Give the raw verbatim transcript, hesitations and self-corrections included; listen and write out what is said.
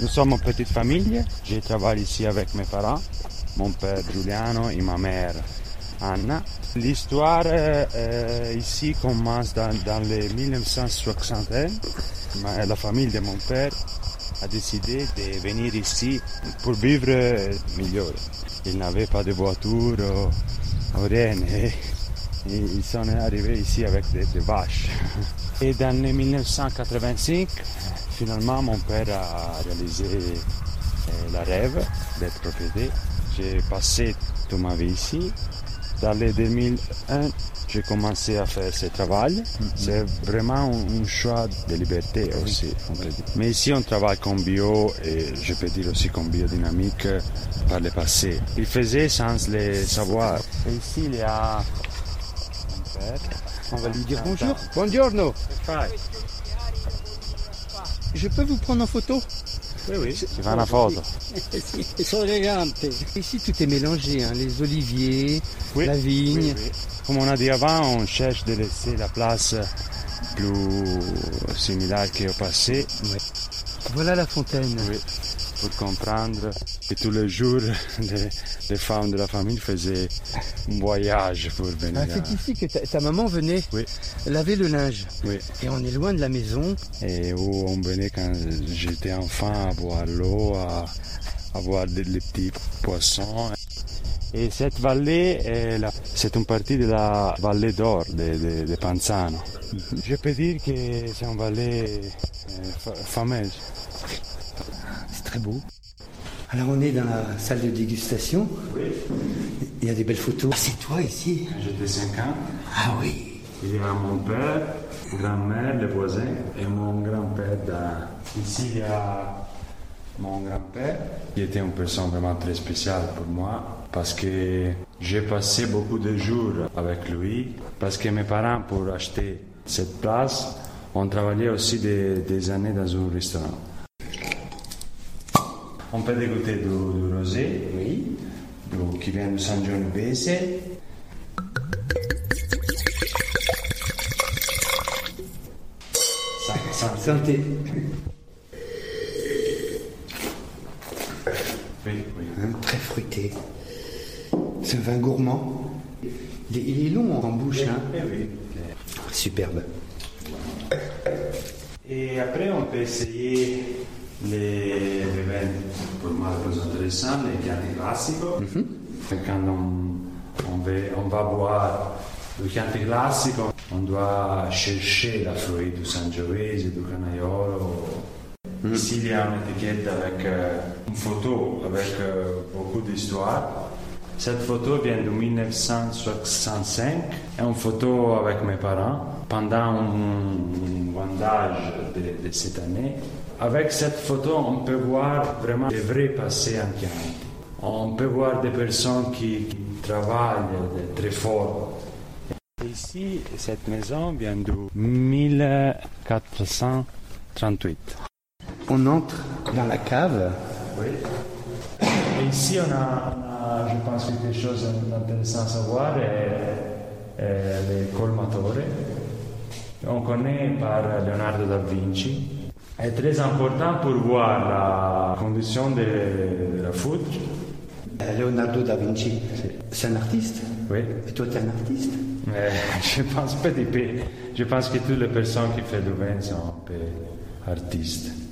Nous sommes une petite famille. Je travaille ici avec mes parents, mon père Giuliano et ma mère Anna. L'histoire euh, ici commence dans, dans les dix-neuf cent soixante. Ma, la famille de mon père a décidé de venir ici pour vivre mieux. Ils n'avaient pas de voiture ou, ou rien. Et, et ils sont arrivés ici avec des, des vaches. Et dans les dix-neuf cent quatre-vingt-cinq, finalement, mon père a réalisé euh, le rêve d'être propriétaire. J'ai passé toute ma vie ici. Dans les deux mille un, j'ai commencé à faire ce travail. Mm-hmm. C'est vraiment un, un choix de liberté aussi, on peut dire. Mais ici, on travaille comme bio et je peux dire aussi comme biodynamique par le passé. Il faisait sans le savoir. Et ici, il y a mon père. On va lui dire bonjour. Buongiorno. Je peux vous prendre en photo? Oui, oui. Tu fais une photo. Ici, tout est mélangé, hein. Les oliviers, oui, la vigne. Oui, oui. Comme on a dit avant, on cherche de laisser la place plus similaire qu'au passé. Oui. Voilà la fontaine. Oui. Pour comprendre que tous les jours, les, les femmes de la famille faisaient un voyage pour venir. Ah, c'est ici que ta, ta maman venait oui. laver le linge. Oui. Et on est loin de la maison. Et où on venait quand j'étais enfant à boire l'eau, à, à voir les, les petits poissons. Et cette vallée, est la, c'est une partie de la vallée d'or de, de, de Panzano. Mm-hmm. Je peux dire que c'est une vallée euh, fameuse. C'est très beau. Alors on est dans la salle de dégustation. Oui. Il y a des belles photos. Ah, c'est toi ici? J'étais cinq ans. Ah oui. Il y a mon père, grand-mère, les voisins et mon grand-père. Dans... Ici il y a mon grand-père qui était une personne vraiment très spéciale pour moi parce que j'ai passé beaucoup de jours avec lui parce que mes parents pour acheter cette place ont travaillé aussi des, des années dans un restaurant. On peut dégoûter du, du rosé, oui, du, qui vient de Sangiovese. Santé. Oui, oui. Hein, très fruité. C'est un vin gourmand. Il est, il est long en bouche, oui, hein. Oui, oui. Superbe. Et après, on peut essayer les, les vins, pour moi, le plus intéressant, les Chianti Classico. Mm-hmm. Quand on, on, va, on va boire le Chianti Classico, on doit chercher la fruit du Sangiovese, du Canaiolo. Mm-hmm. Ici, il y a une étiquette avec euh, une photo, avec euh, beaucoup d'histoire. Cette photo vient de dix-neuf cent soixante-cinq. C'est une photo avec mes parents pendant un voyage de, de cette année. Avec cette photo, on peut voir vraiment le vrai passé en Chianti. On peut voir des personnes qui, qui travaillent très fort. Ici, cette maison vient de mille quatre cent trente-huit. On entre dans la cave. Oui. Et ici, on a, on a, je pense, quelque chose d'intéressant à savoir, est, est le colmatore. On connaît par Leonardo da Vinci. C'est très important pour voir la condition de, de la foudre. Leonardo da Vinci, c'est un artiste? Oui. Et toi, tu es un artiste? Euh, je pense pas du peu. Je pense que toutes les personnes qui font du vin sont un peu artistes.